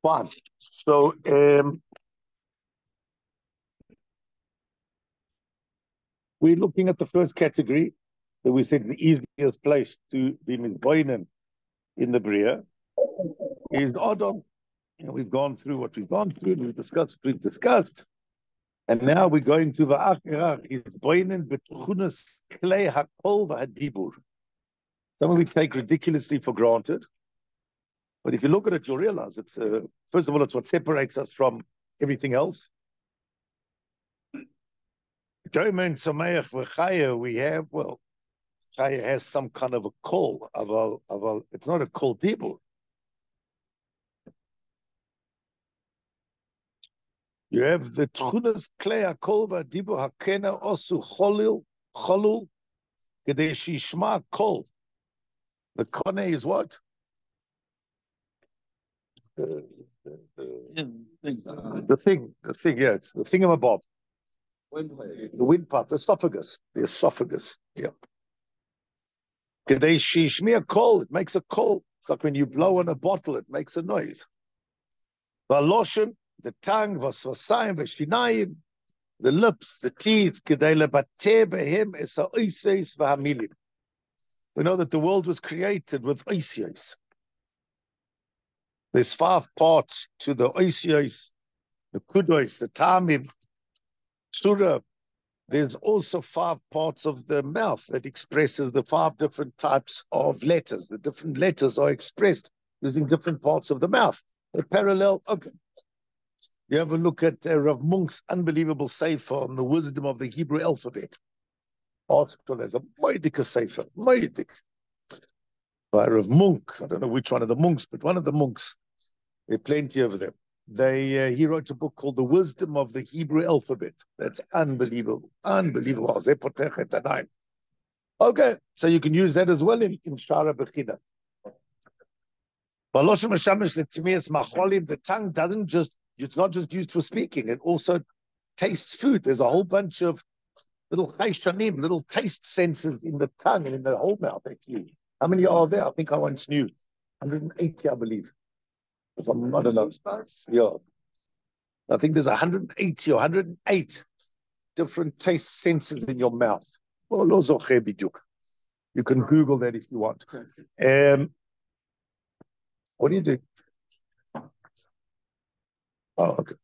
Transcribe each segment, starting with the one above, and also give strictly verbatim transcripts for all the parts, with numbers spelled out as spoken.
Fine. So, um, we're looking at the first category that we said the easiest place to be mizboinen in the Bria is Adam. You know, we've gone through what we've gone through, we've discussed, we've discussed. And now we're going to the Achirach, is boinen betchunas klei hakol v'hadibur. Something we take ridiculously for granted. But if you look at it, you'll realize it's, uh, first of all, it's what separates us from everything else. Domen Sameach v'chaya, we have, well, chaya has some kind of a call, aval, aval, it's not a call dibur. You have the tchunas klei hakol v'hadibur hakena osu cholil, cholul, kedei shishma kol. The kone is what? The, the, the, the thing, the thing, yeah, it's the thingamabob. The windpipe, the esophagus, the esophagus, yeah. Kedei shishmia kol, it makes a call. It's like when you blow on a bottle, it makes a noise. Valoshen, the tongue, vasvasayim, vashinayim, the lips, the teeth, kedei lebateh behem es ha'oiseis v'hamilim. We know that the world was created with oisios. There's five parts to the oisios, the kudos, the tamim, surah. There's also five parts of the mouth that expresses the five different types of letters. The different letters are expressed using different parts of the mouth. They're parallel. Okay. You have a look at uh, Rav Munk's unbelievable sefer on the wisdom of the Hebrew alphabet. Article as a Moedik sefer, Moedik. By Rav Munk. I don't know which one of the monks, but one of the monks. There are plenty of them. They, uh, he wrote a book called The Wisdom of the Hebrew Alphabet. That's unbelievable. Unbelievable. Okay, so you can use that as well in, in Shara Bechina. The tongue doesn't just, it's not just used for speaking, it also tastes food. There's a whole bunch of little chayshanim, little taste senses in the tongue and in the whole mouth, actually. How many are there? I think I once knew. one hundred eighty, I believe. If I'm not enough. Yeah. I think there's one hundred eighty or one hundred eight different taste senses in your mouth. You can Google that if you want. Um, what do you do? Oh, okay.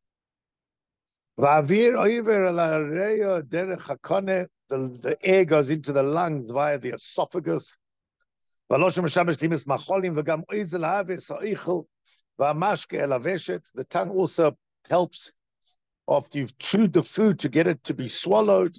The, the air goes into the lungs via the esophagus. The tongue also helps after you've chewed the food to get it to be swallowed.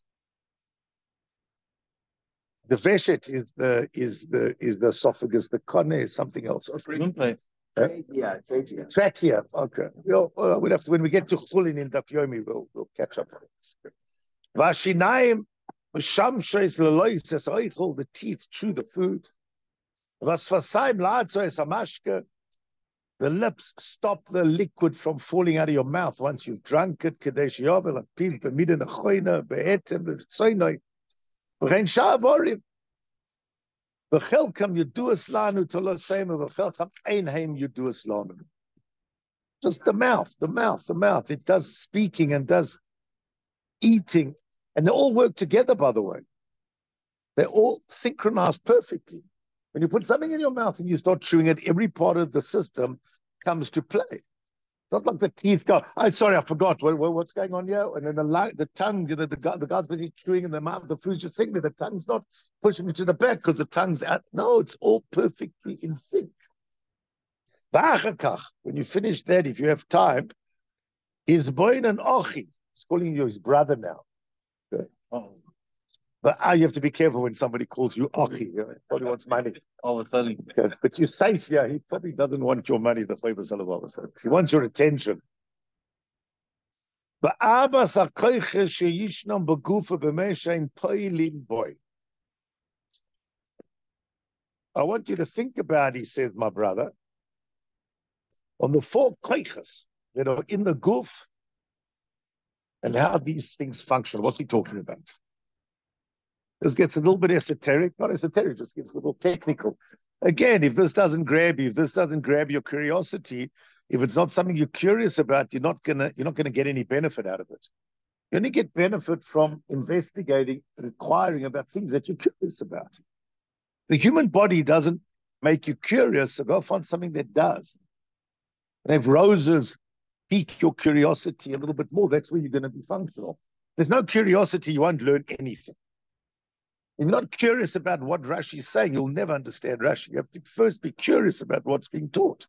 The veshet is the is the is the esophagus. The kone is something else. Okay. Trachea, trachea. Trachea. Okay. We'll, we'll have to, when we get to chulin in Daf Yomi, we'll we'll catch up. Vashinayim, shamshes leloises oichel. The teeth chew the food. Vasfasayim laatzoes amashke. The lips stop the liquid from falling out of your mouth once you've drunk it. Kadesh yovel apil b'miden achoina be'etem b'tzoinoi v'chein sha'avorim v'chelkam yuduas lanu tolosema v'chelkam ein heim yuduas lanu. Just the mouth, the mouth, the mouth. It does speaking and does eating, and they all work together. By the way, they're all synchronized perfectly. When you put something in your mouth and you start chewing it, every part of the system comes to play. It's not like the teeth go, oh, sorry, I forgot. What, what, what's going on here? And then the, the tongue, the, the, the guy's busy chewing in the mouth, the food's just sitting there. The tongue's not pushing it to the back because the tongue's out. No, it's all perfectly in sync. When you finish that, if you have time, is boin and ochi. He's calling you his brother now. Okay. Oh. But uh, you have to be careful when somebody calls you Achi. You know, probably wants money. Oh, okay. But you're safe here. He probably doesn't want your money, the Chayba Sallallahu Alaihi Wasallam. He wants your attention. But Abbas HaKoiche Sheyishnam Begufa B'Meshaim Poilim Boy. I want you to think about, he says, my brother, on the four koiches that are in the guf and how these things function. What's he talking about? This gets a little bit esoteric, not esoteric, just gets a little technical. Again, if this doesn't grab you, if this doesn't grab your curiosity, If it's not something you're curious about, you're not gonna you're not gonna get any benefit out of it. You only get benefit from investigating and inquiring about things that you're curious about. The human body doesn't make you curious, so go find something that does. And if roses pique your curiosity a little bit more, that's where you're going to be functional. There's no curiosity, you won't learn anything. If you're not curious about what Rashi is saying, you'll never understand Rashi. You have to first be curious about what's being taught.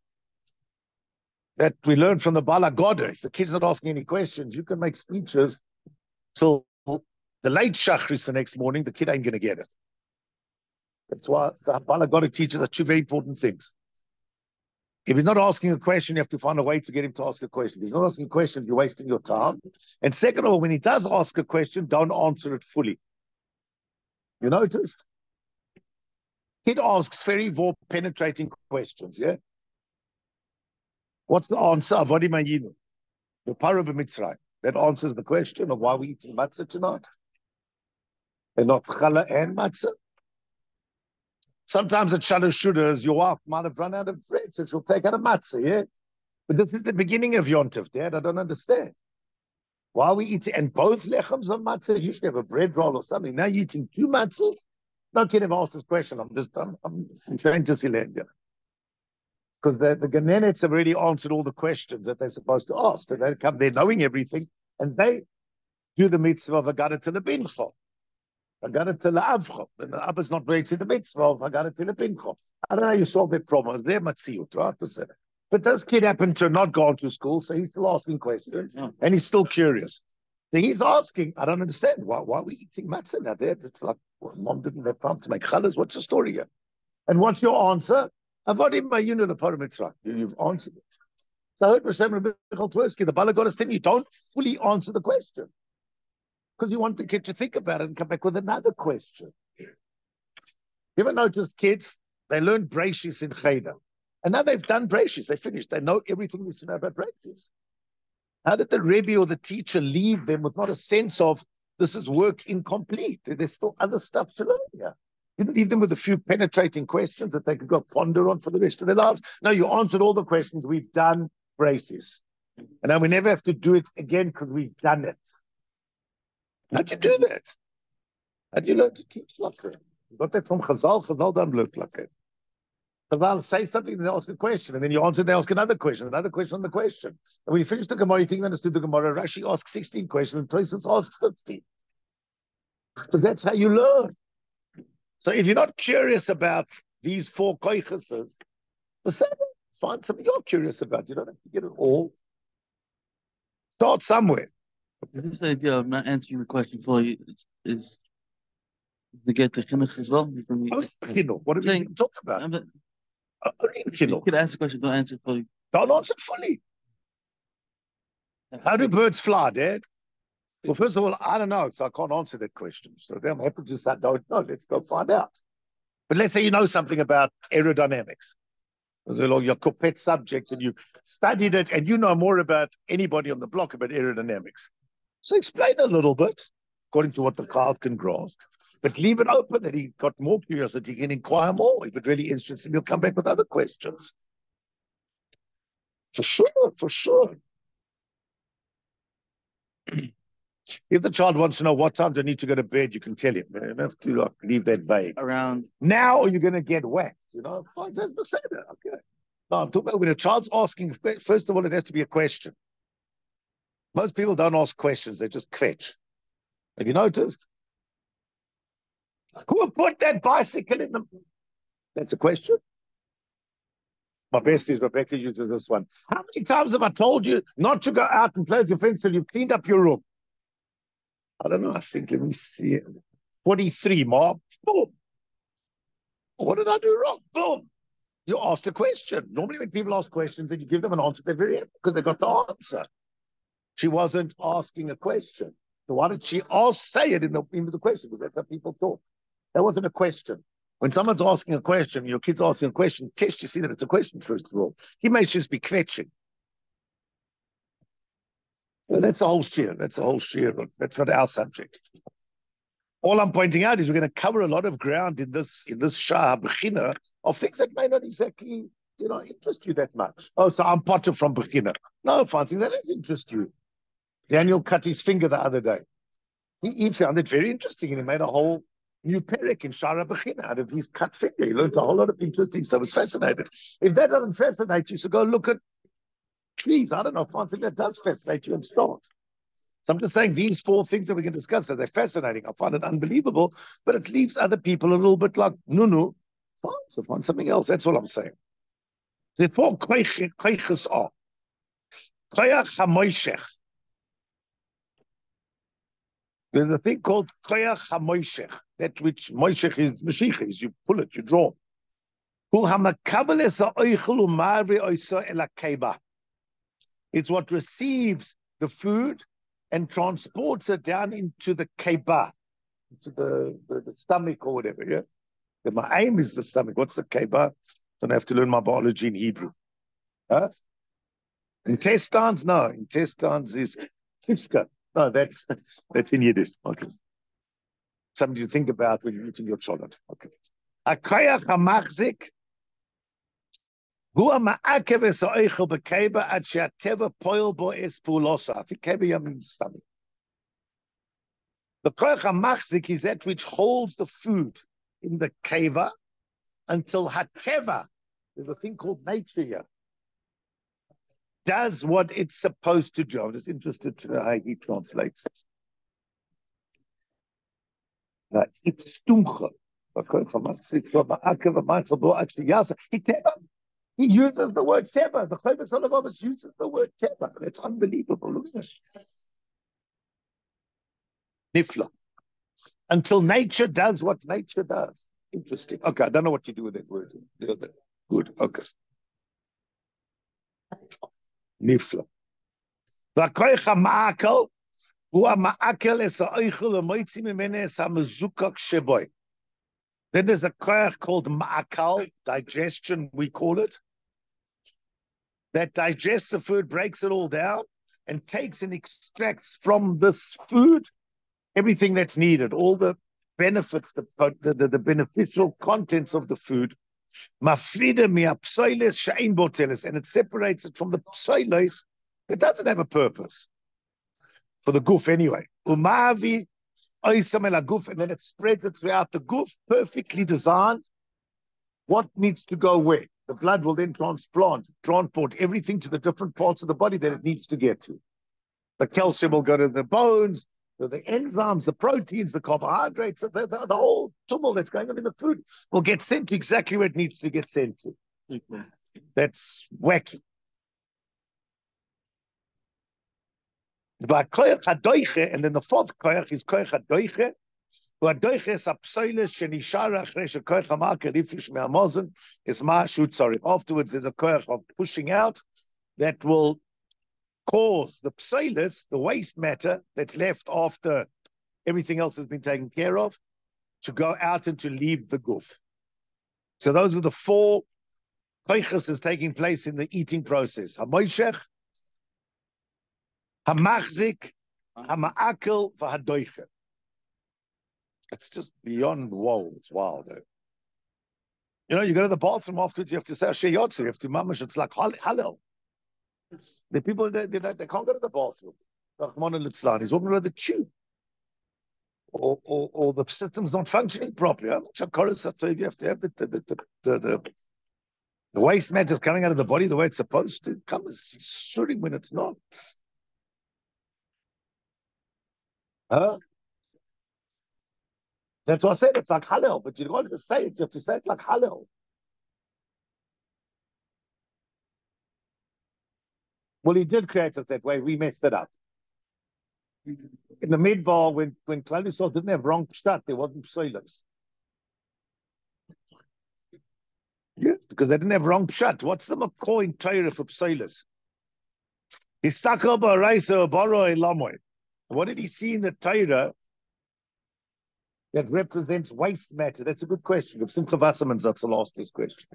That we learn from the Bala Goda. If the kid's not asking any questions, you can make speeches till the late Shachris the next morning, the kid ain't going to get it. That's why the Bala Goda teaches us two very important things. If he's not asking a question, you have to find a way to get him to ask a question. If he's not asking questions, you're wasting your time. And second of all, when he does ask a question, don't answer it fully. You noticed? Kid asks very more penetrating questions, yeah? What's the answer? Avodi Mayinu. The Parah b'Mitzrayim. That answers the question of why we're eating matzah tonight. And not challah and matzah. Sometimes at Shalosh Shudas, your wife might have run out of bread, so she'll take out a matzah, yeah? But this is the beginning of Yontif, Dad. I don't understand. Why are we eating? And both lechems are matzah. You should have a bread roll or something. Now you're eating two matzahs? No kid ever asked this question. I'm just, I'm, I'm in fantasy land, yeah. Because the, the Genenets have already answered all the questions that they're supposed to ask. So they come there knowing everything, and they do the mitzvah of Agada to the Bincho. Agada to the Avcho. And the Abba's not ready to the mitzvah of Agada to the Bincho. I don't know how you solve that problem. It's their matziut, right? But this kid happened to not go to school, so he's still asking questions, yeah. And he's still curious. So he's asking, I don't understand, why, why are we eating matzah now, Dad? It's like, well, Mom didn't have time to make challahs. What's the story here? And what's your answer? Avodim Mayinu the Parah b'Mitzrayim. You've answered it. So I heard Hashem Rabbi Tversky, the Bala Goda is telling you, don't fully answer the question. Because you want the kid to think about it and come back with another question. You ever notice kids, they learn Breishis in Cheder. And now they've done Breishis, they finished. They know everything there is to know about Breishis. How did the Rebbe or the teacher leave them with not a sense of, this is work incomplete? There's still other stuff to learn here. You didn't leave them with a few penetrating questions that they could go ponder on for the rest of their lives. No, you answered all the questions. We've done Breishis. And now we never have to do it again because we've done it. How'd you do that? How'd you learn to teach like that? You got that from Chazal. Chazal don't learn like that. Chazal say something, they ask a question, and then you answer, they ask another question, another question on the question. And when you finish the Gemara, you think you understood the Gemara. Rashi asks sixteen questions, and Tosfos asks fifteen. Because that's how you learn. So if you're not curious about these four koichases, find something you're curious about. You don't have to get it all. Start somewhere. This idea of not answering the question fully is, is to get to chinuch as well. Oh, what are we saying, talk about? I'm, uh, you could ask the question, don't answer fully. Don't answer it fully. How do birds fly, Dad? Well, first of all, I don't know, so I can't answer that question. So I'm happy to say, I don't know. Let's go find out. But let's say you know something about aerodynamics. As well, your pet subject, and you studied it, and you know more about anybody on the block about aerodynamics. So explain a little bit, according to what the child can grasp. But leave it open that he got more curiosity, he can inquire more. If it really interests him, he'll come back with other questions. For sure, for sure. If the child wants to know what time do I need to go to bed, you can tell him. You don't have to like, leave that vague. Around now, or you're going to get whacked. You know, fine, that's percent. Okay. No, I'm talking about when a child's asking. First of all, it has to be a question. Most people don't ask questions; they just kvetch. Have you noticed? Who put that bicycle in the? That's a question. My best is Rebecca uses this one. How many times have I told you not to go out and play with your friends till you've cleaned up your room? I don't know. I think, let me see. forty-three, Mom. Boom. What did I do wrong? Boom. You asked a question. Normally when people ask questions and you give them an answer, they're very happy because they got the answer. She wasn't asking a question. So why did she ask, say it in the, in the question? Because that's how people talk. That wasn't a question. When someone's asking a question, your kid's asking a question, test, you see that it's a question, first of all. He may just be kvetching. Well, that's a whole shear. That's a whole shear. That's not our subject. All I'm pointing out is we're going to cover a lot of ground in this in this Shah Bechina of things that may not exactly you know, interest you that much. Oh, so I'm Potter from Bechina. No, Fancy, that doesn't interest you. Daniel cut his finger the other day. He, he found it very interesting, and he made a whole new perek in Shara Bechina out of his cut finger. He learned a whole lot of interesting stuff. I was fascinated. If that doesn't fascinate you, so go look at trees. I don't know, Fancy, that does fascinate you and start. So I'm just saying these four things that we can discuss, they're fascinating. I find it unbelievable, but it leaves other people a little bit like, no, no, fine, so find something else. That's all I'm saying. The four koiches are koyach hamoishech. There's a thing called koyach hamoishech, that which moishech is Mashiach, is you pull it, you draw. It's what receives the food and transports it down into the keba, into the, the, the stomach or whatever, yeah? The, my aim is the stomach. What's the keba? Don't have to learn my biology in Hebrew. Huh? Intestines? No, intestines is kishka. No, that's that's in Yiddish. Okay. Something to think about when you're eating your cholent. Okay. Akayach hamachzik hu ma'akev esa'oichel bekeba ad she'ateva poil bo es pulosa. I think keba means stomach. The koyach hamachzik is that which holds the food in the keva until hateva, there's a thing called nature here, does what it's supposed to do. I'm just interested to know how he translates it. That it's stumcha. He uses the word teva. The Chavis Olavavas uses the word teva. It's unbelievable. Look at this. Nifla. Until nature does what nature does. Interesting. Okay, I don't know what you do with that word. Good. Okay. Nifla. V'koich ha'ma'akel hu ha'ma'akel es ha'oichel ha'moitzi mimene es ha'mezukak sheboy. Then there's a koich called ma'akal, digestion, we call it, that digests the food, breaks it all down, and takes and extracts from this food everything that's needed, all the benefits, the, the, the beneficial contents of the food. Mafrida miya psoiles she'ein bo teles, and it separates it from the psoiles that doesn't have a purpose for the goof anyway. Umavi oisam el haguf, and then it spreads it throughout the goof, perfectly designed. What needs to go where? The blood will then transplant, transport everything to the different parts of the body that it needs to get to. The calcium will go to the bones, the, the enzymes, the proteins, the carbohydrates, the, the, the whole tumult that's going on in the food will get sent to exactly where it needs to get sent to. Mm-hmm. That's wacky. And then the fourth koyach is koyach hadoiche. Afterwards, there's a koyach of pushing out that will cause the psoilis, the waste matter that's left after everything else has been taken care of, to go out and to leave the guf. So those are the four koyches is taking place in the eating process. Hamoishech, hamachzik, hama'akel, v'hadoiche. It's just beyond whoa. It's wild. Eh? You know, you go to the bathroom afterwards, you have to say Sheyotzer, you have to mamash, it's like Hallel. The people, they, they, they can't go to the bathroom. Rahman al-Itzlan, he's walking around the tube. Or, or, or the system's not functioning properly. So you have to have the, the, the, the, the, the waste matter coming out of the body the way it's supposed to. It comes shooting when it's not. Huh? That's what I said. It's like Hallel, but you don't have to say it. You have to say it like Hallel. Well, he did create us that way. We messed it up. In the Midbar, when when Klal Yisrael didn't have wrong pshat, there wasn't psoilos. Yeah, because they didn't have wrong pshat. What's the McCoy in Torah for psoilos? What did he see in the Torah that represents waste matter? That's a good question. If Simcha Wasserman Zatzal asked this question.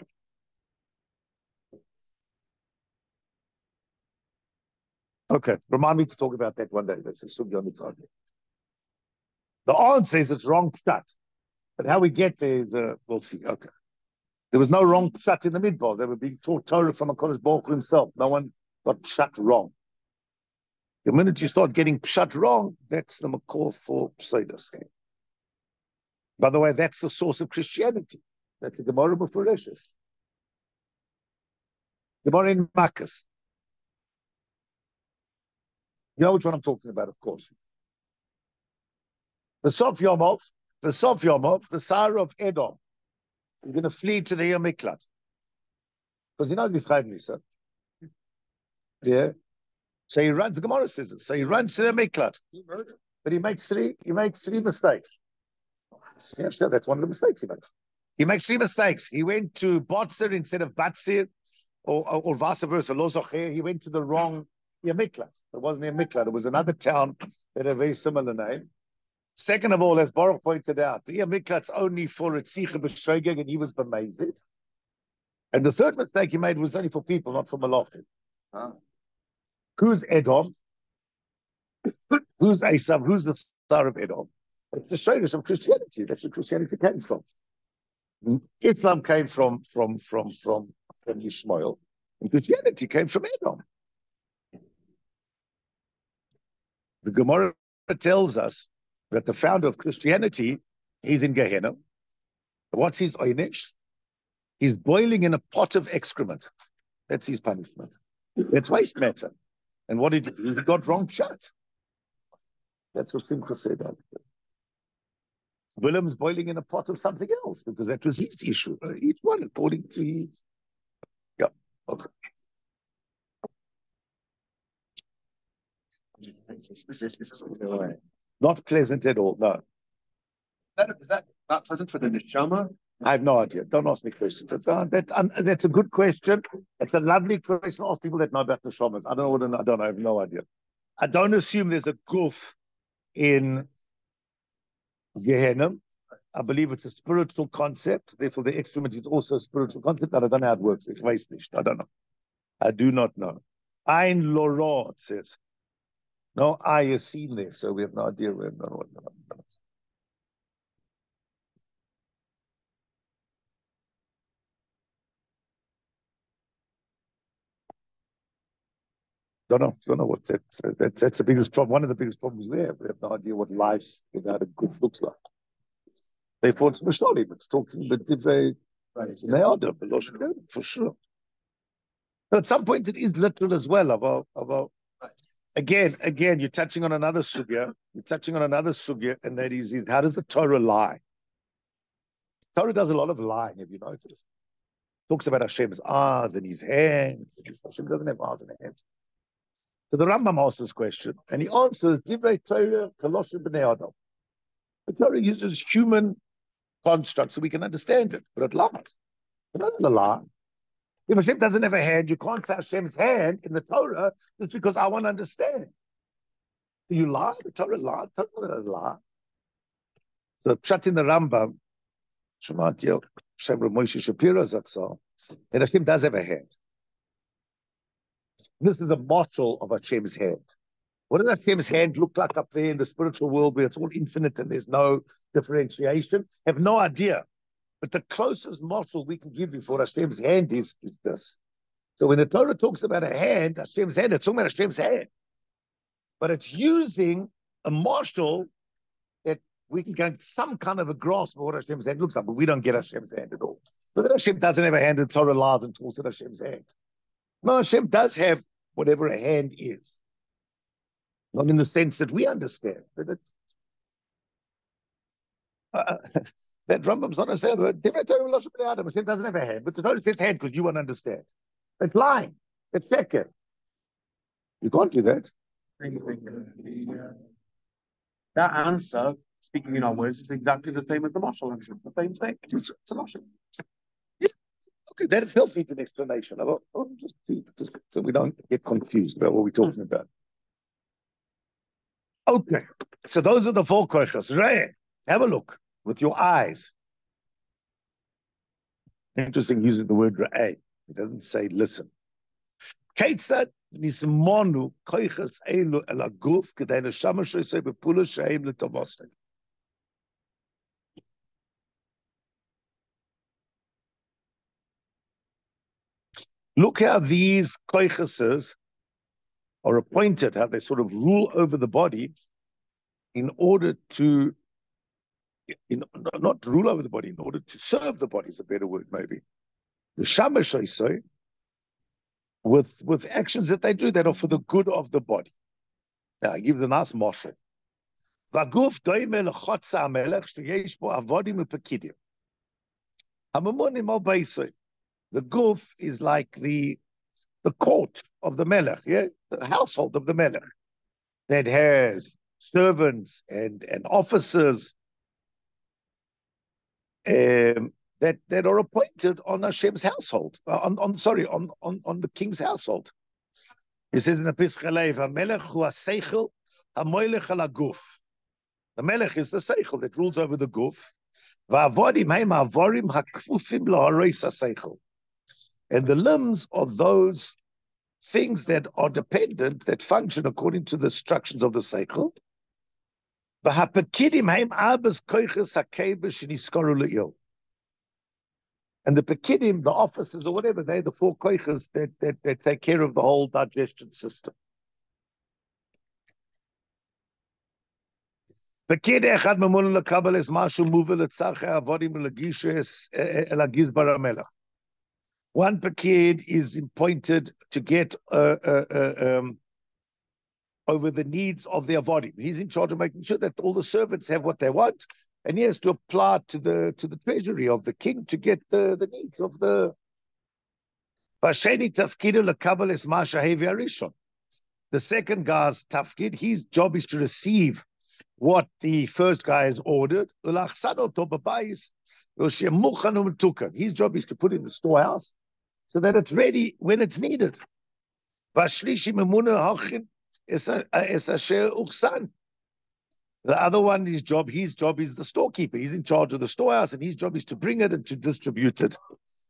Okay, remind me to talk about that one day. That's a sugya on its own. The answer is it's wrong pshat, but how we get there is uh, we'll see. Okay. There was no wrong pshat in the midbar. They were being taught Torah from HaKadosh Baruch Hu himself. No one got pshat wrong. The minute you start getting pshat wrong, that's the makor for pseudos. By the way, that's the source of Christianity. That's the Gemara Meforeshus. Gemara in Makkas. You know which one I'm talking about, of course. The Sof Yomov, the Sof Yomov, the Sar of Edom. You're going to flee to the Yer Miklat. Because you know this Chaim, yeah. So he runs, the Gemara says it. So he runs to the Miklat. But he makes three, he makes three mistakes. Yeah, sure, that's one of the mistakes he makes. He makes three mistakes. He went to Botzir instead of Batzir, or, or, or vice versa. Lo Zocher. He went to the wrong Yer Miklat. It wasn't Yer Miklat. It was another town that had a very similar name. Second of all, as Baruch pointed out, the Yer Miklat's only for Ritzicha B'Shregeg, and he was b'mezid. And the third mistake he made was only for people, not for Malachim. Huh? Who's Edom? Who's Esav? Who's the star of Edom? It's the shayrish of Christianity. That's where Christianity came from. Islam came from from from from from Yishmael, and Christianity came from Edom. The Gemara tells us that the founder of Christianity, he's in Gehenna. What's his oynish? He's boiling in a pot of excrement. That's his punishment. That's waste matter. And what did he, he got wrong pshat? That's what Simcha said. Willem's boiling in a pot of something else because that was his issue. Each one according to his. Yeah. Okay. Not pleasant at all. No. Is that, is that not pleasant for the neshama? I have no idea. Don't ask me questions. That's, uh, that, um, that's a good question. It's a lovely question. Ask people that know about the shamans. I don't know what. I don't know. I have no idea. I don't assume there's a goof in Gehenna. I believe it's a spiritual concept. Therefore, the excrement is also a spiritual concept. I don't know how it works. It's nicht. I don't know. I do not know. Ein Loro, it says. No eye is seen there, so we have no idea. We have no idea. Don't know. Don't know what that. That's that's the biggest problem. One of the biggest problems we have. We have no idea what life without a good looks like. Therefore, it's Mishnah. It's talking but divrei ne'adam, for sure. But at some point, it is literal as well. About about again, again, you're touching on another sugya. You're touching on another sugya, and that is, how does the Torah lie? Torah does a lot of lying. Have you noticed? Talks about Hashem's eyes and his hands. Hashem doesn't have eyes and hands. So the Rambam asks this question, and he answers, Divrei Torah Kaloshim B'nei Adam. The Torah uses human construct so we can understand it, but it lies. It doesn't lie. If Hashem doesn't have a hand, you can't say Hashem's hand in the Torah just because I want to understand. Do you lie? The Torah lie. The Torah doesn't lie. So Pshat in the Rambam, Shemati Shem Rav Moshe Shapiro Zatzal, that Hashem does have a hand. This is a marshal of Hashem's hand. What does Hashem's hand look like up there in the spiritual world where it's all infinite and there's no differentiation? I have no idea. But the closest marshal we can give you for Hashem's hand is, is this. So when the Torah talks about a hand, Hashem's hand, it's talking about Hashem's hand. But it's using a marshal that we can get some kind of a grasp of what Hashem's hand looks like, but we don't get Hashem's hand at all. So that Hashem doesn't have a hand, the Torah lies and talks about Hashem's hand. No, Hashem does have whatever a hand is. Not in the sense that we understand. But it, uh, that Rambam's not saying that Hashem doesn't have a hand, but the Torah says hand because you won't understand. It's lying. It's sheker. You can't do that. That answer, speaking in our words, is exactly the same as the marshal answer. The same thing. It's, it's a marshal. Okay, that itself needs an explanation. About, oh, just, just so we don't get confused about what we're talking about. Okay, so those are the four koichas. Right, have a look with your eyes. Interesting using the word ra'eh. It doesn't say listen. Keitzad nismonu koichas elu el haguf kedei neshama shesei bepula sheim letovostek. Look how these koiches are appointed, how they sort of rule over the body in order to, in, not rule over the body, in order to serve the body is a better word, maybe. The shamash, with, with actions that they do that are for the good of the body. Now, I give the nice marshal. Vaguf doime lechotza hamelech sheyesh bo avodim upekidim. Hamamonim al beisoi. The guf is like the the court of the melech, yeah, the household of the melech that has servants and and officers um, that that are appointed on Hashem's household. On on sorry on on on the king's household. He says in the Pischalev, "Hamelech hu haseichel, hamoilech al haguf." The melech is the seichel that rules over the guf. Va'avodim heim havorim hakfufim lahareis haseichel. And the limbs are those things that are dependent, that function according to the instructions of the seichel. V'hapekidim heim abas koiches hakebesh niskaru le'il. And the pekidim, the officers or whatever, they're the four koiches that, that, that take care of the whole digestion system. Pekid echad memunu lekabel es mashu muve letzarche avodim legishes elagiz baramelach. One pekid is appointed to get uh, uh, uh, um, over the needs of the avodim. He's in charge of making sure that all the servants have what they want, and he has to apply to the to the treasury of the king to get the, the needs of the. The second guy's tafkid, his job is to receive what the first guy has ordered. His job is to put in the storehouse so that it's ready when it's needed. The other one, his job, his job is the storekeeper. He's in charge of the storehouse, and his job is to bring it and to distribute it.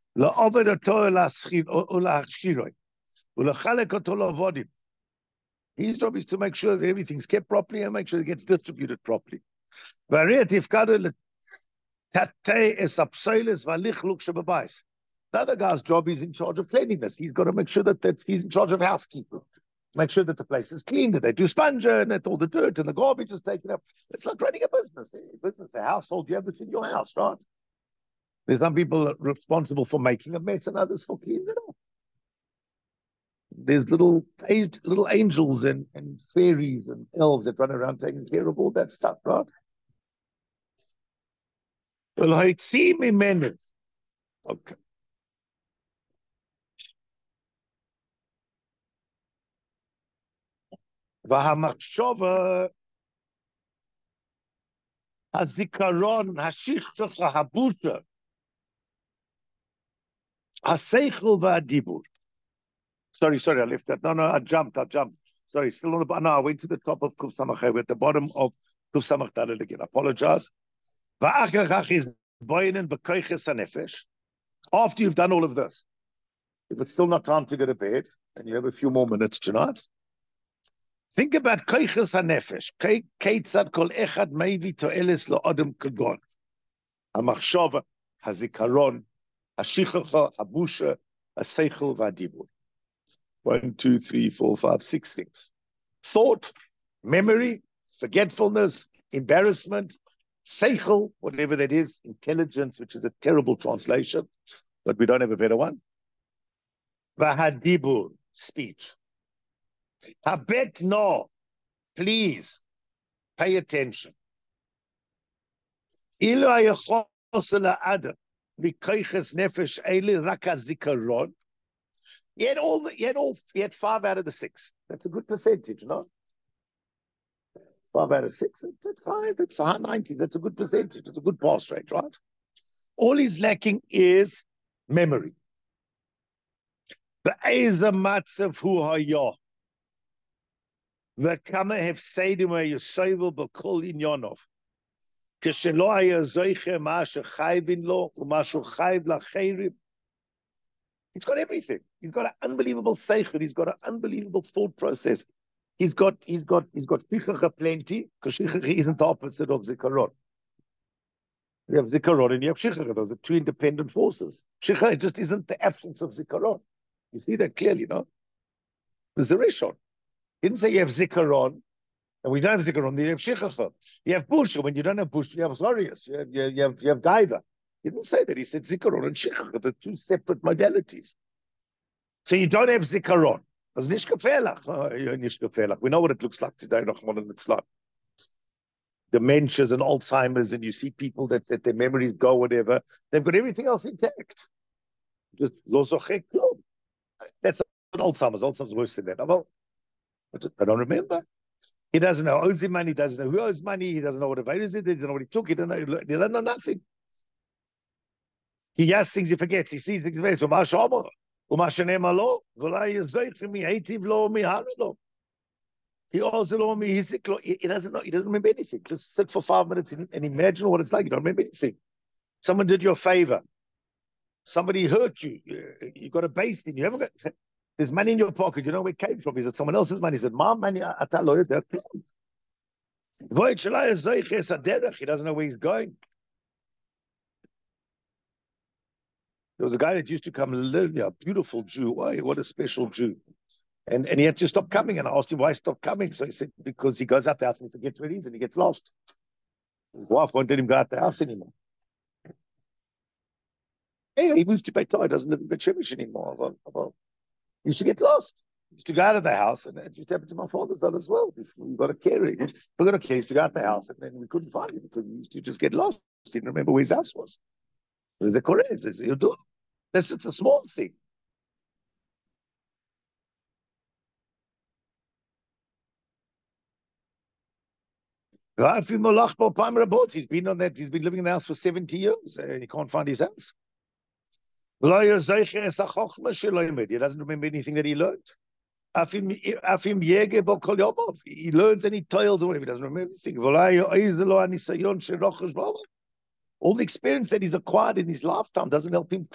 His job is to make sure that everything's kept properly and make sure it gets distributed properly. The other guy's job is in charge of cleanliness. He's got to make sure that that's, he's in charge of housekeeping. Make sure that the place is clean, that they do sponger, and that all the dirt and the garbage is taken up. It's like running a business. A business, a household, you have this in your house, right? There's some people responsible for making a mess and others for cleaning it up. There's little little angels and, and fairies and elves that run around taking care of all that stuff, right? Okay. V'hamachshova hazikaron hashichcha habusha haseichel v'adibur. Sorry, sorry, I left that. No, no, I jumped, I jumped. Sorry, still on the, no, I went to the top of Kuf Samach. We're at the bottom of Kuf Samach Daled again. I apologize. After you've done all of this, if it's still not time to go to bed, and you have a few more minutes tonight, think about Koiches HaNefesh. Keitzad kol echad meivi to'eles lo'odem kagon. HaMachshava, HaZikaron, HaShichacha, HaBusha, HaSeichel, VaDibur. One, two, three, four, five, six things. Thought, memory, forgetfulness, embarrassment, seichel, whatever that is, intelligence, which is a terrible translation, but we don't have a better one. Vahadibur, speech. Habet no, please, pay attention. Ilu hayachos la'adam, mikoiches nefesh eili raka zikaron. He had all the, he had all he had five out of the six. That's a good percentage, no? Five out of six, that's fine. That's high nineties. That's a good percentage. It's a good pass rate, right? All he's lacking is memory. The Eza Matzav Hu Hayah. The Kama have said him a Yisrael Bakol in Yonov. Kishelo Haya Zoiche Masha Chayvin Lo, Umashu Chayv Lacheirim. He's got everything. He's got an unbelievable seichel. He's got an unbelievable thought process. He's got, he's got, he's got shichacha plenty, because shichacha isn't the opposite of zikaron. You have zikaron and you have shichacha. Those are two independent forces. Shichacha just isn't the absence of zikaron. You see that clearly, no? There's a Rishon. He didn't say you have Zikaron, and we don't have Zikaron, you have Shichacha. You have Bush, when you don't have Bush, you have Zorius, you have, you have, you have, you have Gaiva. He didn't say that. He said Zikaron and Shichacha, the two separate modalities. So you don't have Zikaron. That's Nishkafelach. Oh, Nishkafelach. We know what it looks like today, Rahman and Islam. Dementias and Alzheimer's, and you see people that, that their memories go, whatever. They've got everything else intact. Just that's not Alzheimer's. Alzheimer's worse than that. Well, I don't remember. He doesn't know who owes him money. He doesn't know who owes money. He doesn't know what a virus is. He doesn't know what he took. He doesn't know. He doesn't know nothing. He has things he forgets. He sees things he forgets. He also know me. He doesn't know. He doesn't remember anything. Just sit for five minutes and, and imagine what it's like. You don't remember anything. Someone did you a favor. Somebody hurt you. You, you got a base in. You haven't got. There's money in your pocket. You know where it came from. Is it someone else's money? He said, "My money." He doesn't know where he's going. There was a guy that used to come live here, a beautiful Jew. Why? What a special Jew. And, and he had to stop coming. And I asked him why he stopped coming. So he said, because he goes out the house and he forgets where he is and he gets lost. His wife won't let him go out the house anymore. Hey, he moved to Beitar. He doesn't live in Bet Shemesh anymore. Well, well, he used to get lost. He used to go out of the house. And it used to happen to my father's son as well. We got a carry. We got a carry. He used to go out the house and then we couldn't find him because he used to just get lost. He didn't remember where his house was. There's a Korez. There's a do. That's just a small thing. He's been on that. He's been living in the house for seventy years, and he can't find his house. He doesn't remember anything that he learned. He learns and he toils or whatever. He doesn't remember anything. All the experience that he's acquired in his lifetime doesn't help him.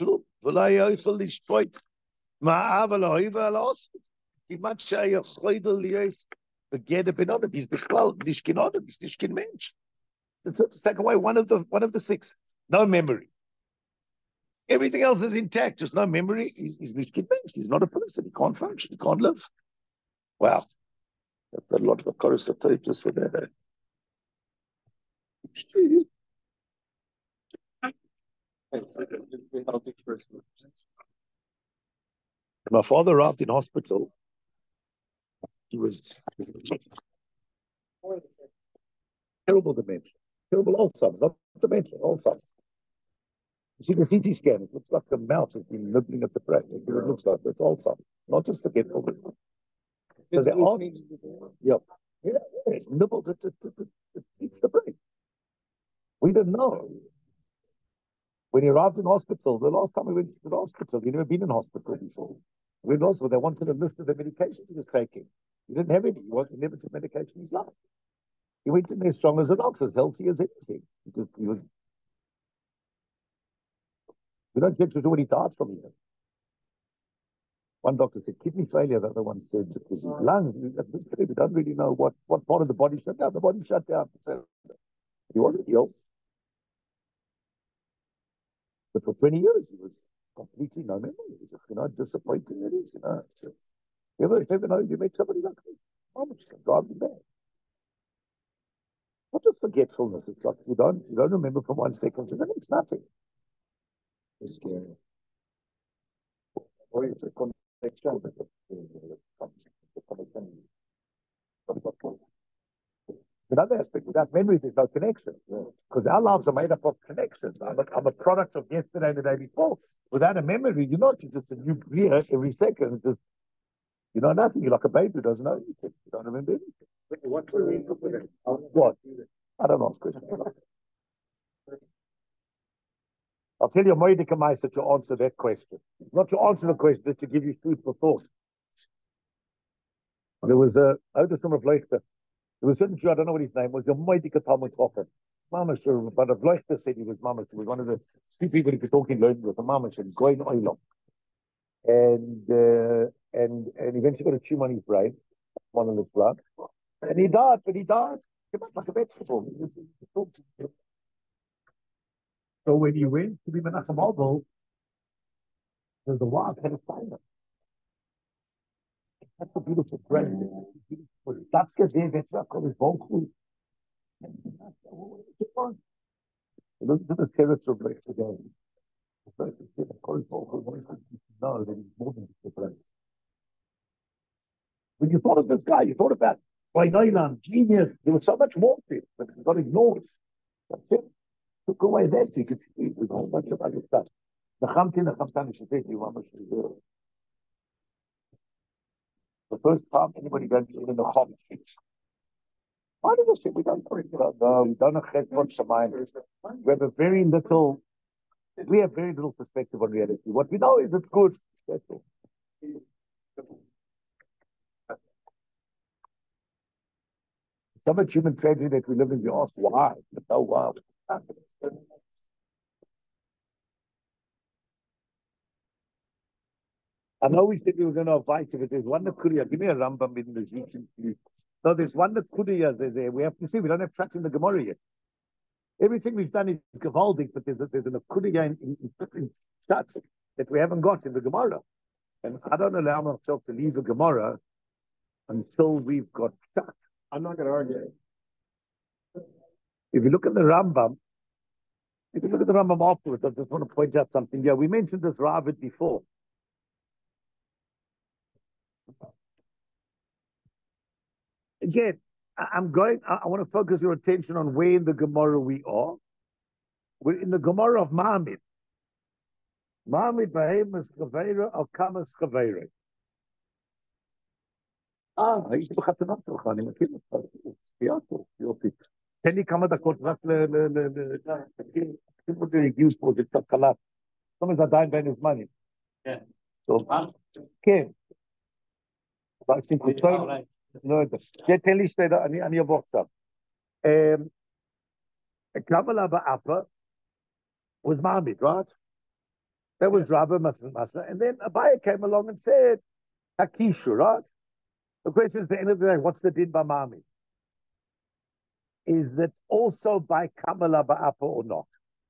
Begin benodem. He's bechlal nishkin odem. He's nishkin mensch. That's it. Take away one of the one of the six. No memory. Everything else is intact. Just no memory. He's, he's nishkin mensch. He's not a person. He can't function. He can't live. Wow. That's a lot of chorus just for that. My father arrived in hospital. He was terrible dementia, terrible Alzheimer's, not dementia, Alzheimer's. You see the C T scan, it looks like the mouse has been nibbling at the brain. That's what it looks like. It's Alzheimer's, not just forgetfulness. So they are, yeah, yeah, yeah, it nibbles, it, it, it, it, it eats the brain. We didn't know. When he arrived in hospital, the last time we went to the hospital, he'd never been in hospital before. We went also, they wanted a list of the medications he was taking. He didn't have any. He wasn't never took medication in his life. He went in there strong as an ox, as healthy as anything. He just he was. We don't get to do what he died from even. One doctor said kidney failure. The other one said it was his lungs. At this point, we don't really know what, what part of the body shut down. The body shut down. So he wasn't ill. But for twenty years, he was completely no memory. He was, you know, disappointing it is, you know. It's, you ever, ever know you met somebody like this? How much can drive you mad? Not just forgetfulness. It's like you don't you don't remember from one second to the next. Nothing. It's scary. Or it's a connection. Another aspect, without memory, there's no connection. Because our lives are made up of connections. I'm a, I'm a product of yesterday and the day before. Without a memory, you're not. You're just a new year every second. Just, you know nothing. You're like a baby who doesn't know anything. You don't remember anything. What? What? I don't ask questions. I'll tell you a Moedik Maisa to answer that question. Not to answer the question, but to give you food for thought. There was a Otis from Vlechter. There was a certain Jew, I don't know what his name was, a Moedik Talmud Chacham. Mamash, but a Vlechter said he was Mamash. He was one of the few people he could talk in learning with, a Mamash, and Goin Oilom. And, uh, and, and eventually got a tumor on his brain, one in his blood. And he died, but he died. He was like a vegetable. So when he went to be Menachem Abel, the wife had a fire. That's a beautiful prayer. That's because that's not called his vocal. Look to the spirits of life today. The first is the called vocal. No, that is more than the prayer. When you thought of this guy, you thought about Wainailan, genius. There was so much more to it, but it got ignored. That's it. Took away that, so you could see there's a whole bunch of other stuff. The Chamtin, the Chamtan Shafeti, one much the first time anybody got to in the Chom. Why do we say we don't know? No, we don't know what's the mind. We have a very little, we have very little perspective on reality. What we know is it's good. That's all. So much human tragedy that we live in, we ask why. But no, why. I know we said we were going to invite you, but there's one Nakuria. Give me a Rambam in the Ezekiel, please. No, there's one Nakuria there. We have to see. We don't have tracks in the Gemara yet. Everything we've done is Gavaldik, but there's a, there's a Nakuria in, in, in Stats that we haven't got in the Gemara. And I don't allow myself to leave the Gemara until we've got Stats. I'm not going to argue. If you look at the Rambam, if you look at the Rambam afterwards, I just want to point out something. Yeah, we mentioned this Ravid before. Again, I'm going, I want to focus your attention on where in the Gemara we are. We're in the Gemara of Ma'amid. Ma'amid Bahemas Chaveira Al Kamas Chaveira. Ah, הייתי בחתונה שלך, אני מכיר אותך. יופי, יופי. תן לי כמה דקות רק ל... ל... ל... ל... תקשיב אותי, הגיעו פה, זה קצת חלק. זאת אומרת, זה עדיין בין הזמנים. כן. טוב. כן. אבל שמחתו... לא יודע. תן לי שתי... אני אבוא עכשיו. Kabbalah Ba'apa was Ma'amid, right? That was Rabbi Masa Masa. And then Abaya came along and said, Hakishu, right? The question is, at the end of the day, what's the din by Ma'amid? Is that also by Kabbalah Ba'apa or not?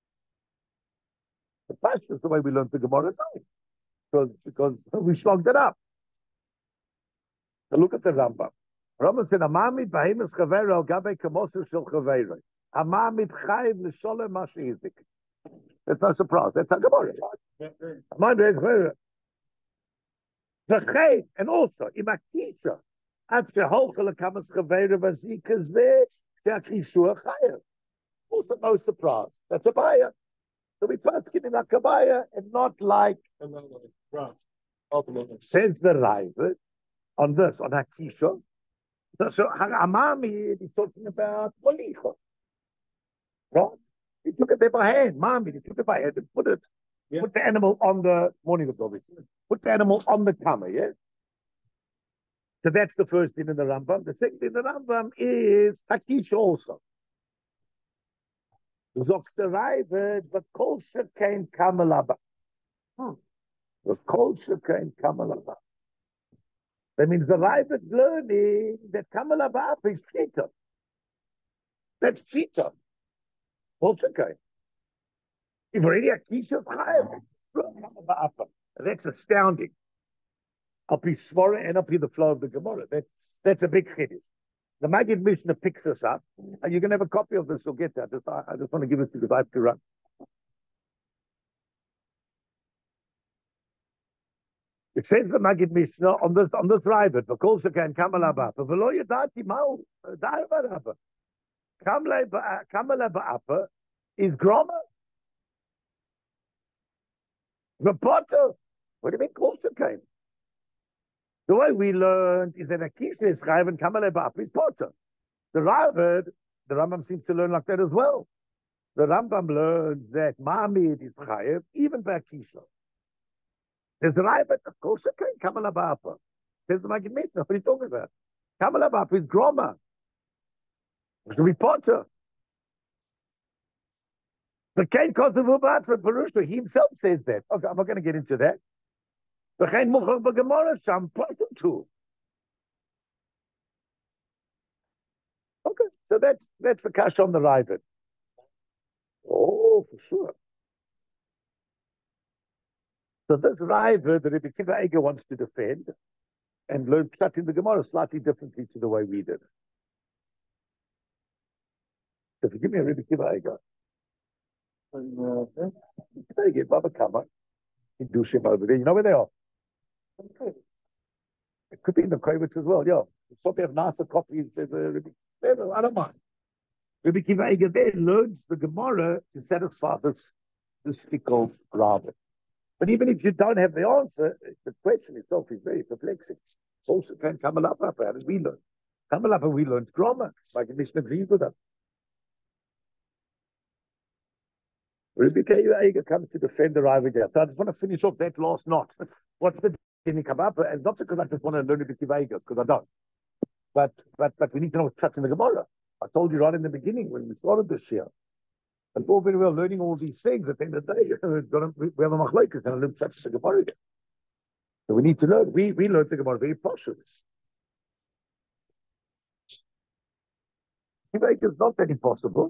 The Pashto is the way we learned the Gemara, no. Because, because we slogged it up. So look at the Rambam. Rambam said, Amamid Bahimas Chaveira al Gabe Kamosu Shel Chaveira. Amamid Chayiv L'Sholem Mashi Izik. That's no surprise. That's a Gemara. Amamid Chaveira. The Chayiv, and also, Imakisha, at Sheholcha L'Kamas Chaveira Vazikas there, She'akishu Chayiv. Also no surprise. That's a buyer. So we first get in Akabaya and not like, says the Ravid, on this, on Hakisha. So, so Amami is talking about Molicha. Right? He took it there by hand. Mami, he took it by hand and put it, yeah. Put the animal on the morning of obviously. Put the animal on the kameh, yeah? So that's the first thing in the Rambam. The second thing in the Rambam is Hakisha also. Zokt the Ravid, but Kol Shekain Kamalaba. The Kol Shekain Kamalaba. That means the Ravid learning that Kamalaba is Pshita. That's Pshita. Kol Shekain. If already a Kisha Chayav, that's astounding. I'll be Svara and I'll be the flow of the Gemara. That's, that's a big chiddush. The Maggid Mishnah picks this up, and you can have a copy of this. You'll get that. Just, I, I just want to give it to you because I have to run. It says the Maggid Mishnah on this on this Ravid, V'kol shekan Kamala Ba'apa, V'lo yadati ma'u da'ar ba'apa. Kamala Ba'apa is Groma. Reporter. What do you mean Kol shekan? The way we learned is that Akisha is Chayav and Kamala Ba'apa is Potter. The Ravid, the Rambam seems to learn like that as well. The Rambam learns that Ma'amid is Chayav, even by Akisha. There's the Ravid, of course, okay, Kamala Ba'apa. There's the Maggid Mishnah, what are you talking about? Kamala Ba'apa is Groma. It's a reporter. The Kain Kosovo Ba'atra Parusha, he himself says that. Okay, I'm not going to get into that. The Kain Muchach B'Gemara, Sham Potter too. Okay, so that's that's the Kash on the Ravid. Oh, for sure. So this Ravid that Rebbe Kiva Eger wants to defend and learn Pshat in the Gemara slightly differently to the way we did. So if you give me a Rebbe Kiva Eiger, they get Baba Kama, in Dushim over there. You know where they are? It could be in the Kravitz as well, yeah. You probably have nicer copies than the Rebbe Kiva. I don't mind. Rebbe Kiva Eiger there learns the Gemara to satisfy this, this fickle rabbi. But even if you don't have the answer, the question itself is very perplexing. Also, can Kamalapa, how did we learn? Kamalapa, we learned grammar, like the Mishnah agrees with us. Rebbe Kiva Eiger comes to defend the rival there. So I just want to finish off that last knot. What's the in Kabapa? And not because I just want to learn Rebbe Kiva Eiger, because I don't. But but but we need to know what's touching the Gemara. I told you right in the beginning when we started this year. And all very well learning all these things. At the end of the day, we have a machlokes and a little touch the Gemara again. So we need to learn. We we learned the Gemara very partially. Kiva Eiger is not that impossible.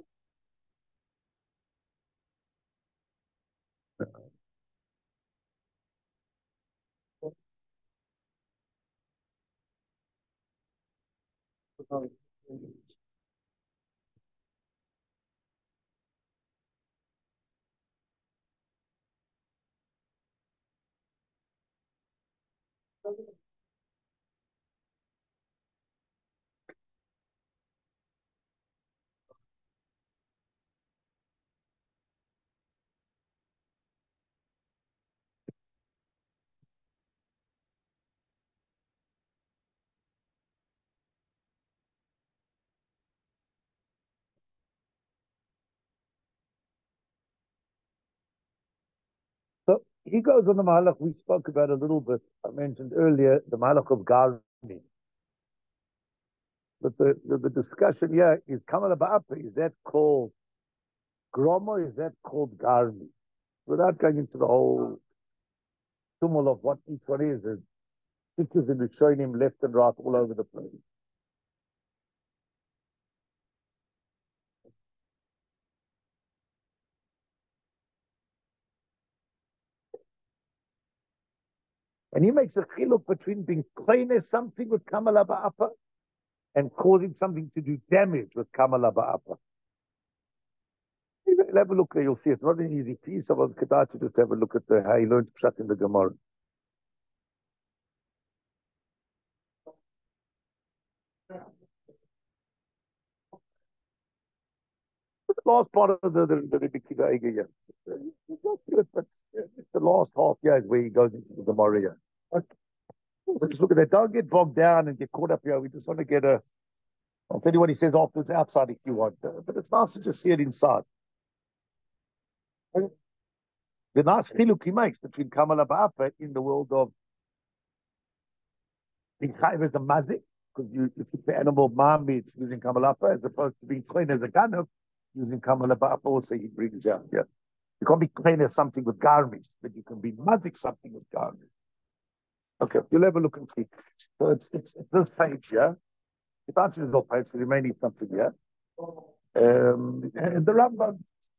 So he goes on the Mahalach we spoke about a little bit. I mentioned earlier the Mahalach of Garmi. But the, the, the discussion here is Kamala Ba'apa, is that called Groma, is that called Garmi? Without going into the whole tumult of what each one is, there's pictures in the showing him left and right all over the place. And he makes a chiluk between being kleine something with Kamala Ba'apa and causing something to do damage with Kamala Ba'apa. Have a look there, you'll see it's not an easy piece. I was Kedai to just have a look at the, how he learned Pshat in the Gemara. The last part of the the, the Rebbe Kiva Eiger, yeah. It's not good, but it's the last half year is where he goes into the Gemara. Yeah. Okay. So just look at that. Don't get bogged down and get caught up here. We just want to get a. I'll tell you what he says afterwards outside if you want, but it's nice to just see it inside. The nice chiluk he makes between Kamala Ba'apa in the world of being chayiv as a mazik, because you, you keep the animal mamid using Kamala Ba'apa, as opposed to being clean as a ganav using Kamala Ba'apa. Also, he brings out. Yeah, you can't be clean as something with garmish, but you can be mazik something with garmish. Okay, you'll have a look and see. So it's it's, it's this page, yeah. It answers the page, so remaining something, yeah. Um, and the Rambam.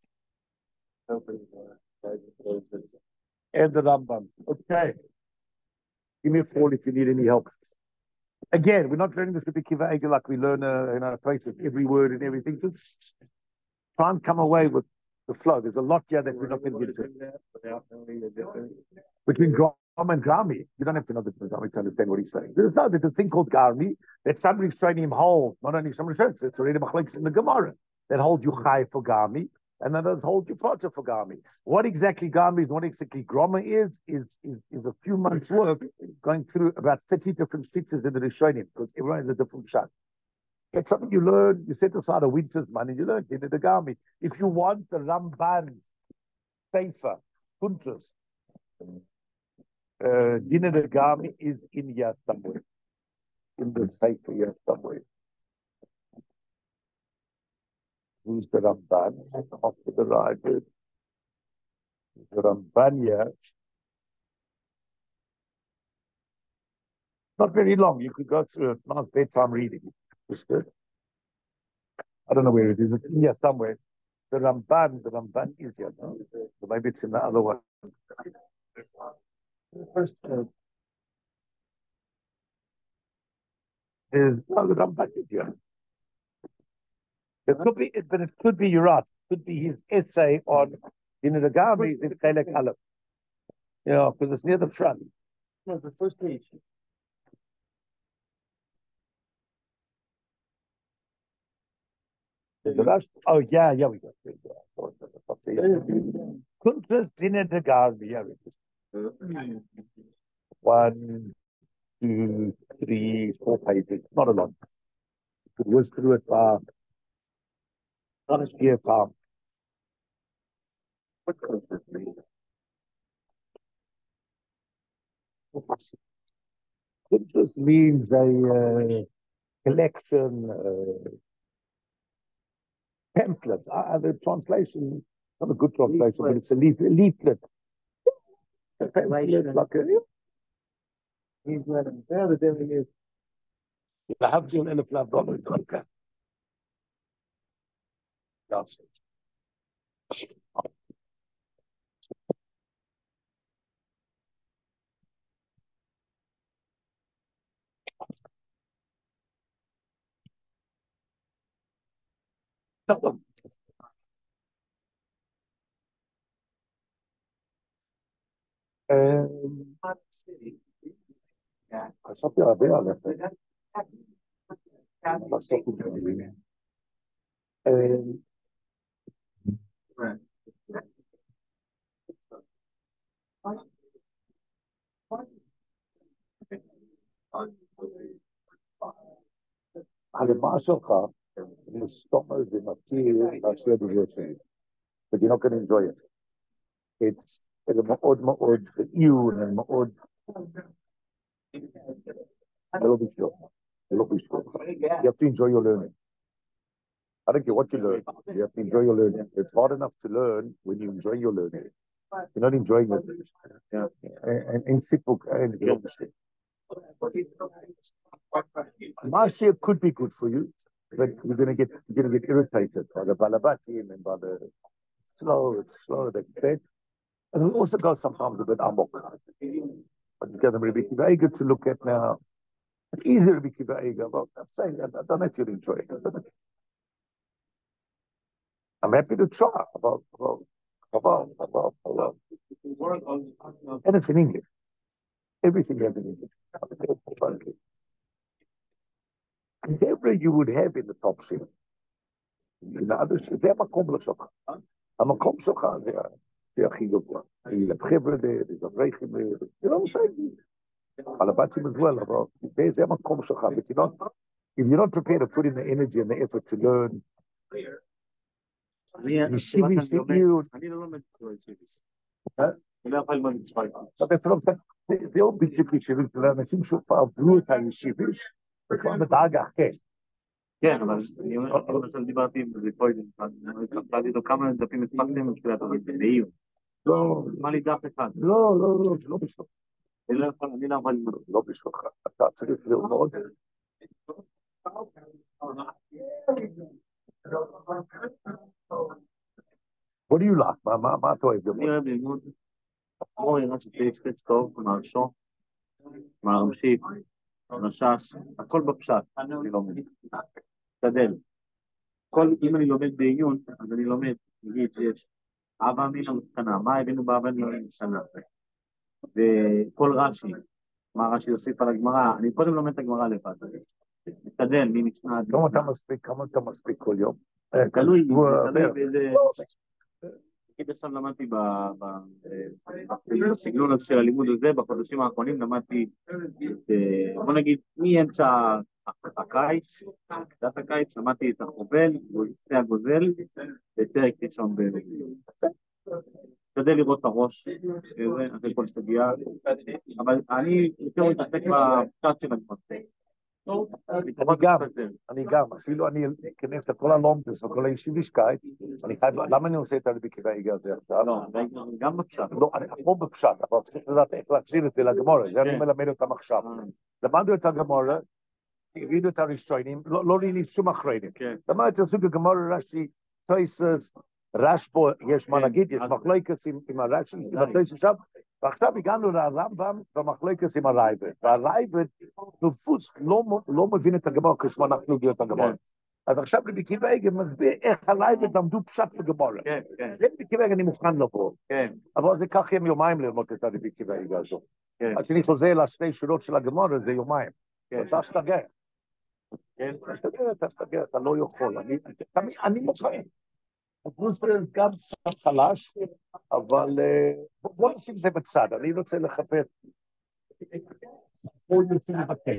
And the Rambam. Okay. Give me a call if you need any help. Again, we're not learning this with Kiva Eiger like we learn uh, in our places, every word and everything. Just try and come away with the flow. There's a lot here that we're not going to get to. Between Gram and Grami, you don't have to know the Grami to understand what he's saying. There's no, there's a thing called Garmi that somebody's training him whole. Not only somebody says it's already machlokes in the Gemara that hold you chai for Garmi. And then there's hold you project for Garmi. What exactly Garmi is, what exactly Groma is, is, is, is a few months' work going through about thirty different features in the Rishonim, because everyone has a different shot. It's something you learn, you set aside a winter's money, you learn in the Garmi. If you want the Ramban's Sefer, Kuntus, uh, Dinner the Garmi is in here somewhere. In the Sefer here somewhere. Who's the Ramban? After the Ravid. The Ramban here. Not very long. You could go through it. Not bedtime reading. It's good. I don't know where it is. It's in here somewhere. The Ramban, the Ramban is here. No? So maybe it's in the other one. First, uh, is no, the Ramban is here. It could be, but it could be Yurat. It could be his essay on in the Gami in Chelek Aleph. You know, because it's near the front. No, the first page. The rest, oh yeah, yeah, we got it. Kuntres Dinner the Gami. Yeah, one, two, three, four pages. Not a lot. It was through it for not a year time. What Kuntres mean? Kuntres means a uh, collection, uh, pamphlet. Uh, the translation, not a good translation, leaflet. But it's a leaf, leaflet. A pamphlet, like a, he's not in there, the devil is. I have to in a flap dollar. Yes. Um, I saw the idea of it. I saw the um, הלמה שלך, מסתומר ומתיר להשאיר בגלל but you're not going to enjoy it. It's זה מאוד מאוד עיון, מאוד זה לא בשביל, זה לא בשביל. You have to enjoy your learning. I don't care what you learn, you have to enjoy your learning. It's hard enough to learn when you enjoy your learning. You're not enjoying it. Yeah. And in Sipuk, and Marcia could be good for you, but you're going to get you're going to get irritated by the balabatim and by the slow, it's slow, that's bad. And it also goes sometimes a bit amok. But it's going to be very good to look at now. It's easier to be kiva ega, but I'm saying that I don't know if you'll enjoy it. I'm happy to try about about about about, about. And it's in English. Everything is in English. Whatever you would have in the top shelf. In the other shelf, זה המקום לשלך. המקום שלך זה הכי גבוה. לבחבר'ה, there's a breaking, you know what I'm saying? על הבתים as well, אבל זה המקום שלך. But you know, if you're not prepared to put in the energy and the effort to learn, ישיבי סיעוד. אני לא לומד את ישיבי. אני לא יכול ללמוד את ספייק. זה לא בדיוק ישיבי, זה אנשים שכבר עברו את הישיבי, וכבר בדאגה, כן. כן, אבל אני למשל דיברתי עם זה קודם, קראתי לו כמה דפים הספקתם בתחילת העיר. לא, מה לי דף אחד? לא, לא, לא, זה לא בשבילך. אני לא יכול, אני לא יכול ללמוד. לא בשבילך, אתה צריך ללמוד. What do you like? מה אתה אוהב ללמוד? אני אוהב ללמוד. כמו יראה שטקסט טוב, מהרשו, מהרמשיק, רשש, הכל בפשט, אני לומד. תדל. אם אני לומד בעיון, אז אני לומד, נגיד שיש אבא אמינה מסקנה, מה הבאנו באבא אמינה מסקנה? וכל רש"י, מה רש"י יוסיף על הגמרא, אני קודם לומד את הגמרא לבד. תדל, מי נשמע... כמה אתה מספיק, כמה אתה מספיק כל יום? תלוי, תלוי באיזה... נגיד עכשיו למדתי בסגנון הזה של הלימוד הזה, בחודשים האחרונים למדתי, בוא נגיד, מאמצע הקיץ, קצת הקיץ, למדתי את החובל, את הגוזל, ואת פרק ראשון בלימוד. כדי לראות את הראש, אחרי כל סוגיה, אבל אני יותר מתעסק בפשט של הגמרא. אני גם, אני גם, אפילו אני אכנס לכל הלומדס וכל הישיבישקייט, אני חייב, למה אני עושה את הלבקיבה היגע הזה עכשיו? לא, גם בפשט. לא, אני כמו בפשט, אבל צריך לדעת איך להחזיר את זה לגמורה, זה אני מלמד אותם עכשיו. למדנו את הגמורה, הביאו את הראשונים, לא ראינו שום אחרונים. למדנו את סוג הגמורה רש"י, טויסס, רשב"ו, יש מה להגיד, יש מחלוקת עם הרש"י, עם הטויסס שם, ועכשיו הגענו לרמב"ם במחלקת עם הרייבד, והרייבד נפוץ לא, לא מבין את הגמרא כשמו אנחנו יודעים את הגמרא. אז עכשיו רבי עקיבא איגר מסביר איך הרייבד למדו פשט בגמרא. כן, כן. זה רבי עקיבא איגר אני מוכן לבוא. כן. אבל זה כך יום יומיים ללמוד את רבי עקיבא איגר הזו. כן. עד שאני חוזר לשתי שורות של הגמרא זה יומיים. כן. אתה שתגע. כן. אתה שתגע, אתה שתגע, אתה לא יכול. אני, אני, אני מוכן. הפרוספר גם קצת חלש, אבל בוא נשים את זה בצד, אני רוצה לחפש. בואו נמצאים לבטל,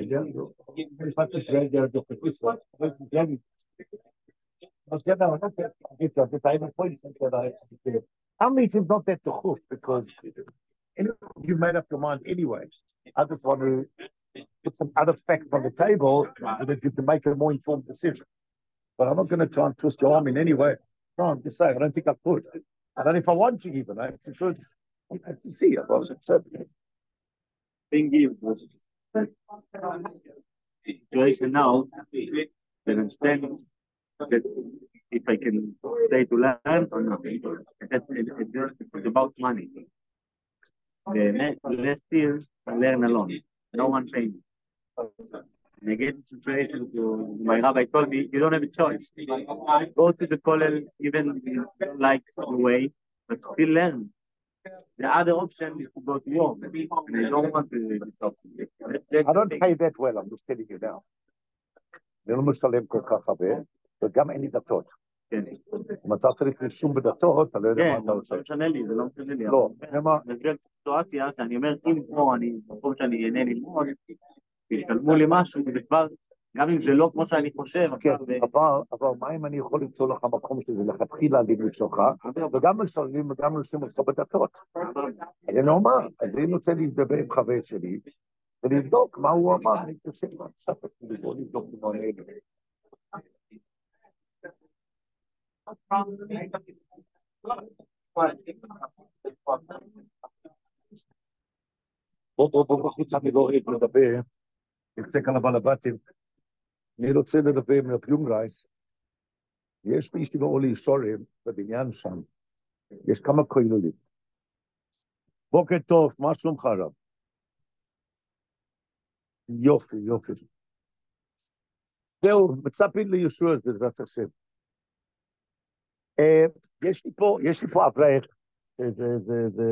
Amit is not that hook because you made up your mind anyway. I just want to put some other facts on the table so that you can make a more informed decision. But I'm not going to try and twist your arm in any way. No, I'm just saying, I don't think I could. I don't know if I want to even. I have to, sure I have to see. I was Thing is, the situation now, I understand that if I can stay to learn or not. It, it, it, it's about money. The next, last year, I learn alone. No one paid me. And I get the situation to my rabbi told me, you don't have a choice. Go to the kollel, even if you don't like the way, but still learn. The other option is to go to work. And I don't want to stop. I don't pay that well, I'm just telling you now. אני לא משלם כל כך הרבה, וגם אין לי דתות. כן. אם אתה צריך לשום בדתות, אתה לא יודע מה אתה עושה. כן, לא משנה לי, זה לא משנה לי. לא, נאמר... זה סיטואציה שאני אומר, אם פה אני, במקום שאני אהנה ללמוד, תשלמו לי משהו, זה כבר, גם אם זה לא כמו שאני חושב. כן, אבל מה אם אני יכול למצוא לך מקום שזה לכתחילה לימוד שלך, וגם משלמים וגם משלמים אותך בדתות. אז אני אומר, אז אני רוצה להזדבר עם חבר שלי, ולבדוק מה הוא אמר, אני חושב מה, ספק, בוא נבדוק מה האלה. בוא, בוא, בוא, בחוץ אני לא אוהב לדבר, נמצא כאן הבעל הבתים, אני רוצה לדבר עם רב יונגרייס, יש בישיבה אולי שורים, בבניין שם, יש כמה כוללים. בוקר טוב, מה שלומך רב? יופי, יופי. זהו, מצפים לישוע בעזרת השם. יש לי פה, יש לי פה אברך, זה, זה, זה,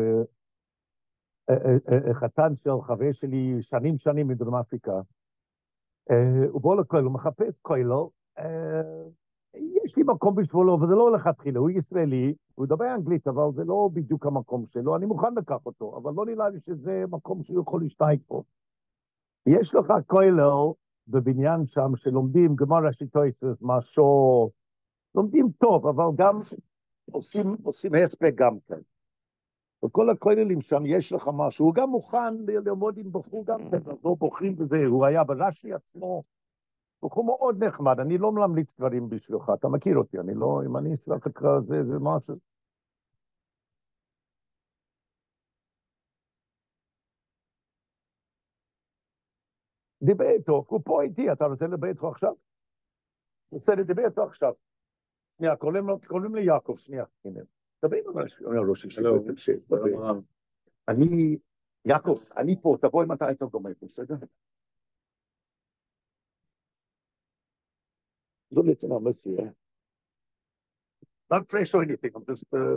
חתן של חבר שלי שנים שנים מדרום אפריקה. הוא בוא לכולל, הוא מחפש כולל, יש לי מקום בשבילו, וזה לא הולך להתחיל, הוא ישראלי, הוא ידבר אנגלית, אבל זה לא בדיוק המקום שלו, אני מוכן לקח אותו, אבל לא נראה לי שזה מקום שהוא יכול להשתייק פה. יש לך כולל בבניין שם שלומדים גמרא שיטויסס, משהו, לומדים טוב, אבל גם עושים, עושים הספק גם כן. וכל הכוללים שם יש לך משהו, הוא גם מוכן ללמוד עם בחור גם כן, לא בוחרים בזה, הוא היה ברש"י עצמו, הוא מאוד נחמד, אני לא מלמליץ דברים בשבילך, אתה מכיר אותי, אני לא, אם אני אשלח לך זה, זה משהו. דיבר איתו, הוא פה איתי, אתה רוצה לדבר איתו עכשיו? רוצה לדבר איתו עכשיו. שנייה, קוראים לי יעקב, שנייה, הנה. דבר עם הראש שלי, אני, יעקב, אני פה, תבוא אם אתה היית גומר, בסדר? Don't listen, I'm listening. Not fresh or anything, I'm just... Uh...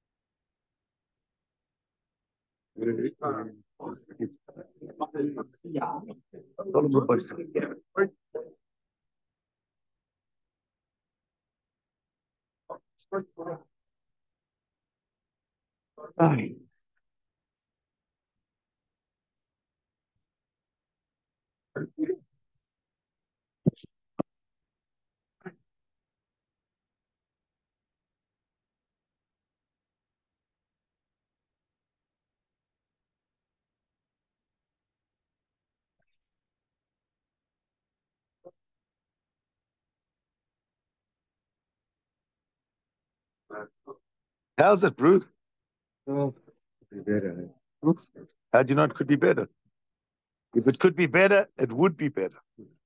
Ay. How's it, Bruce? Oh, could be better. How do you know it could be better? If it could be better, it would be better.